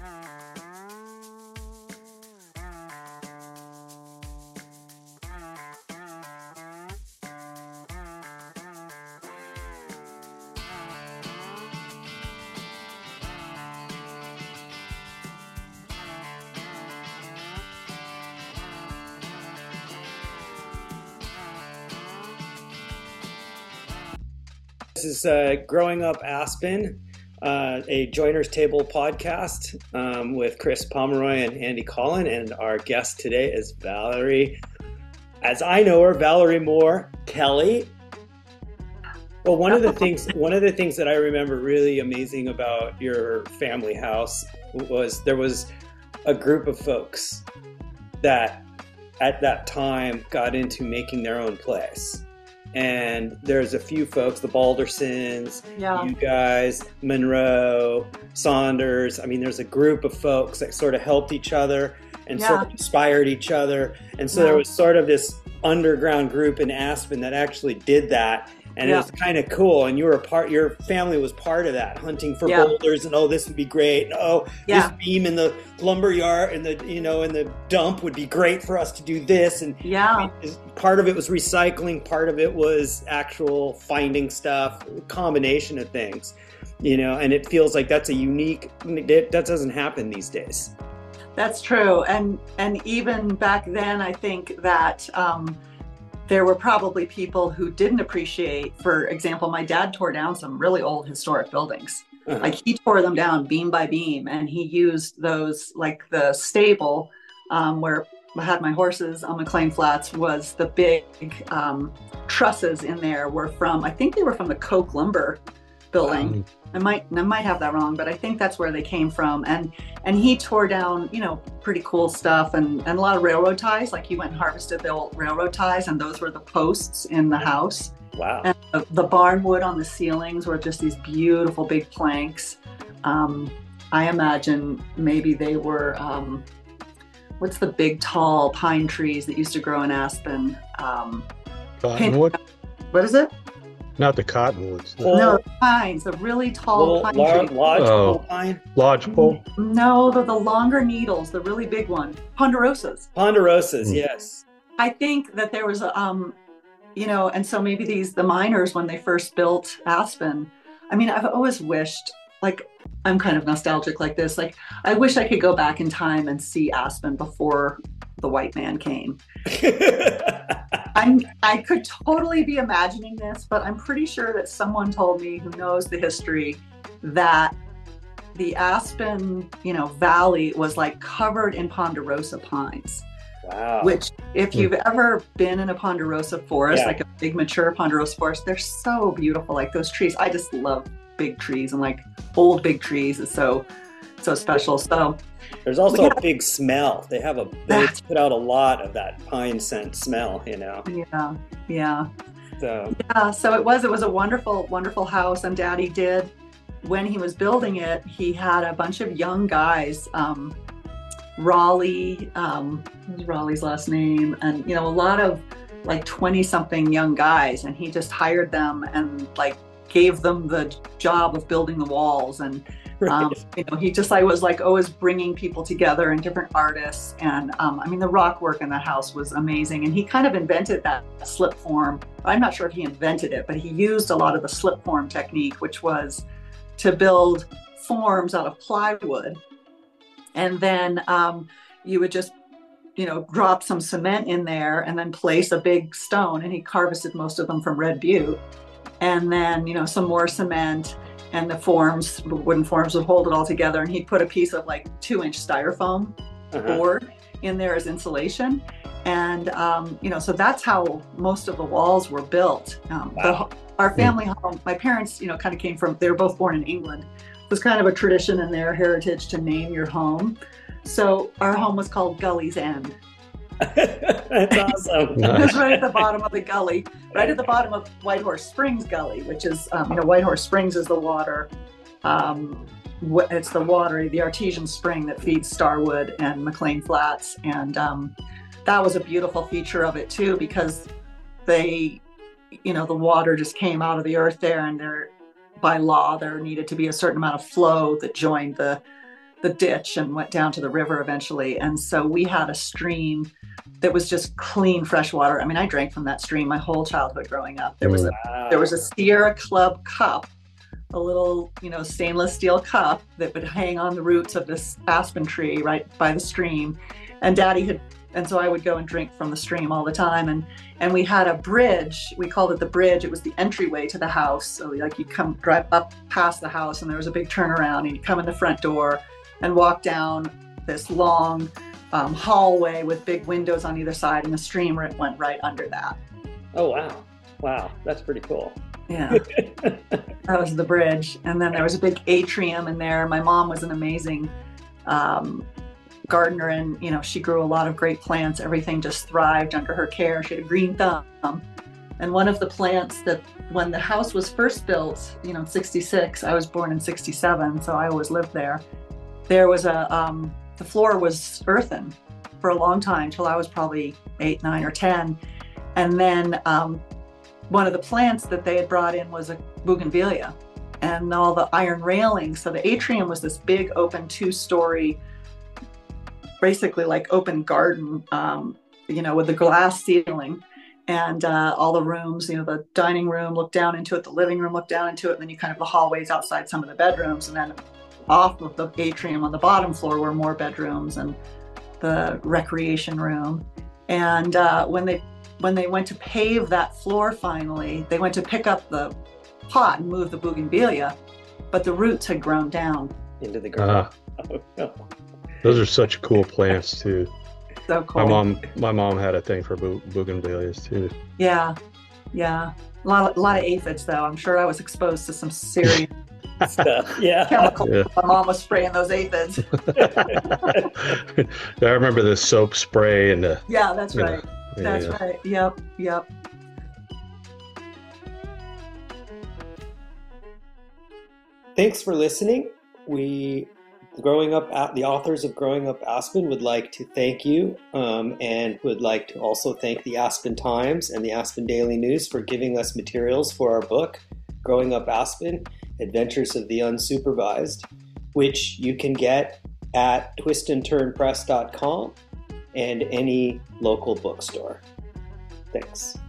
This is Growing Up Aspen, a Joiners Table podcast with Chris Pomeroy and Andy Collin, and our guest today is Valerie, as I know her, Valerie Moore Kelly. Well, one of the things that I remember really amazing about your family house was there was a group of folks that at that time got into making their own place. And there's a few folks, the Baldersons, you guys, Monroe, Saunders. I mean, there's a group of folks that sort of helped each other and sort of inspired each other. And so there was sort of this underground group in Aspen that actually did that. And it was kind of cool. And your family was part of that, hunting for boulders and, this would be great. And, this beam in the lumber yard in the dump would be great for us to do this. And part of it was recycling. Part of it was actual finding stuff, a combination of things, and it feels like that's that doesn't happen these days. That's true. And even back then, I think that, there were probably people who didn't appreciate, for example, my dad tore down some really old historic buildings. Like he tore them down beam by beam, and he used those, like the stable where I had my horses on McLean Flats, was the big trusses in there I think they were from the Coke Lumber building. I might have that wrong, but I think that's where they came from. And he tore down, pretty cool stuff and a lot of railroad ties. Like he went and harvested the old railroad ties, and those were the posts in the house. Wow. And the barn wood on the ceilings were just these beautiful big planks. I imagine maybe they were, what's the big tall pine trees that used to grow in Aspen? Cottonwood? What is it? Not the cottonwoods. No, the pines, the really tall pine trees. Lodgepole pine? Lodgepole? No, the longer needles, the really big one. Ponderosas. Yes. I think that there was, and so maybe the miners, when they first built Aspen, I mean, I've always wished, like, I'm kind of nostalgic like this, like, I wish I could go back in time and see Aspen before the white man came. I could totally be imagining this, but I'm pretty sure that someone told me who knows the history that the Aspen, valley was like covered in ponderosa pines. Wow. Which, if you've ever been in a ponderosa forest, like a big mature ponderosa forest, they're so beautiful. Like those trees, I just love big trees, and like old big trees is so special. So there's also a big smell. They put out a lot of that pine scent smell, Yeah. So it was a wonderful, wonderful house. And Daddy did, when he was building it, he had a bunch of young guys, Raleigh, what was Raleigh's last name? And, a lot of like 20 something young guys, and he just hired them and like gave them the job of building the walls. And he just was like always bringing people together and different artists. And the rock work in the house was amazing. And he kind of invented that slip form. I'm not sure if he invented it, but he used a lot of the slip form technique, which was to build forms out of plywood. And then you would just, drop some cement in there and then place a big stone. And he harvested most of them from Red Butte. And then, some more cement. And the wooden forms would hold it all together. And he'd put a piece of like 2-inch styrofoam board in there as insulation. And, so that's how most of the walls were built. Our family home, my parents, kind of came from, they were both born in England. It was kind of a tradition in their heritage to name your home. So our home was called Gully's End. That's awesome. It was right at the bottom of the gully, right at the bottom of Whitehorse Springs Gully, which is, Whitehorse Springs is the water. It's the artesian spring that feeds Starwood and McLean Flats. And that was a beautiful feature of it too, because the water just came out of the earth there, and by law, there needed to be a certain amount of flow that joined the the ditch and went down to the river eventually. And so we had a stream that was just clean fresh water. I mean, I drank from that stream my whole childhood growing up. There was a Sierra Club cup, a little, stainless steel cup that would hang on the roots of this aspen tree right by the stream. And so I would go and drink from the stream all the time. And we had a bridge. We called it the bridge. It was the entryway to the house. So like you drive up past the house and there was a big turnaround and you come in the front door and walk down this long hallway with big windows on either side, and the stream went right under that. Oh, wow. Wow. That's pretty cool. Yeah. That was the bridge. And then there was a big atrium in there. My mom was an amazing gardener, and she grew a lot of great plants. Everything just thrived under her care. She had a green thumb. And one of the plants that when the house was first built, in 66, I was born in 67, so I always lived there. There was the floor was earthen for a long time, till I was probably 8, 9, or 10. And then one of the plants that they had brought in was a bougainvillea, and all the iron railings. So the atrium was this big open 2-story, basically like open garden, with the glass ceiling, and all the rooms, the dining room looked down into it, the living room looked down into it, and then you kind of the hallways outside some of the bedrooms, and then off of the atrium on the bottom floor were more bedrooms and the recreation room. And when they went to pave that floor finally, they went to pick up the pot and move the bougainvillea, but the roots had grown down into the ground. Oh, no. Those are such cool plants too. So cool. My mom had a thing for bougainvilleas too. Yeah. A lot of aphids though. I'm sure I was exposed to some serious stuff. Yeah. Chemical. Yeah. My mom was spraying those aphids. I remember the soap spray and the. Yeah, that's right. That's right. Yep. Thanks for listening. The authors of Growing Up Aspen would like to thank you, and would like to also thank the Aspen Times and the Aspen Daily News for giving us materials for our book, Growing Up Aspen, Adventures of the Unsupervised, which you can get at twistandturnpress.com and any local bookstore. Thanks.